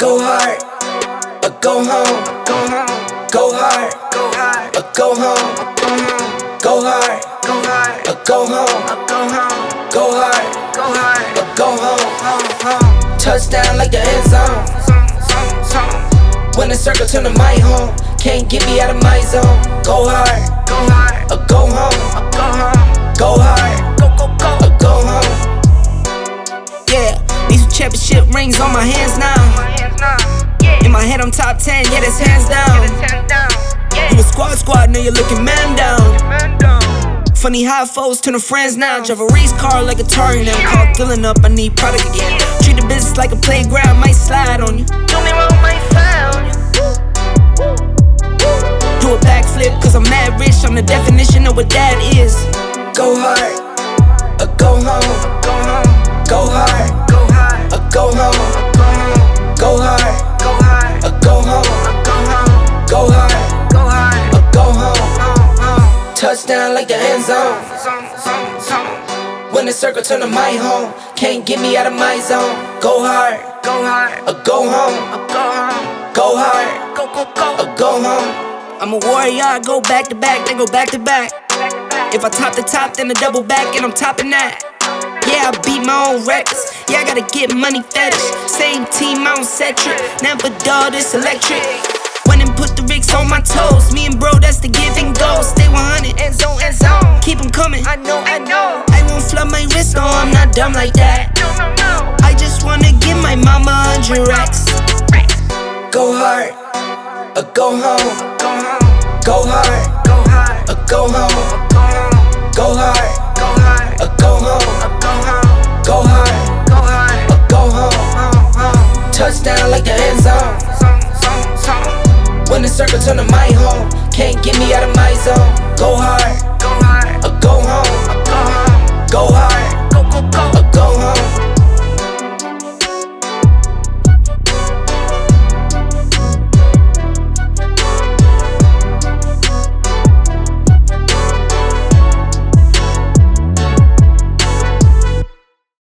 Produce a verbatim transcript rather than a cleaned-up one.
Go hard, or go home. Go hard, or go home. Go hard, or go home. Go hard, or go home. Touchdown like the end zone. When the circle turn to my home, can't get me out of my zone. Go hard, or go home. Go hard, or go home. Yeah, these championship rings on my hands now. In my head I'm top ten, yeah, that's hands down. You a squad squad, now you're looking man down. Funny how foes turn to friends now. Drive a race car like a Atari now. Call filling up, I need product again. Treat the business like a playground, might slide on you. Do me wrong, might slide on you. Do a backflip, cause I'm mad rich. I'm the definition of what that is. Go hard, or go home. Go hard, or go home. Go hard, or go home. Go hard, or go home. Touchdown like the end zone. When the circle turn to my home, can't get me out of my zone. Go hard, or go home. Go hard, or go home. I'm a warrior, I go back to back, then go back to back. If I top the top, then a double back, and I'm topping that. Yeah, I beat my own records. Yeah, I gotta get money fetish. Same team, I don't set trip. Never dull, this electric. Went and put the Ricks on my toes. Me and bro, that's the give and go. Stay one hundred, end zone, end zone. Keep them coming, I know, I know. I won't flood my wrist, no, I'm not dumb like that. No, no, no. I just wanna give my mama a hundred racks. Go hard, or go home. Go hard, or go home. Go hard, or go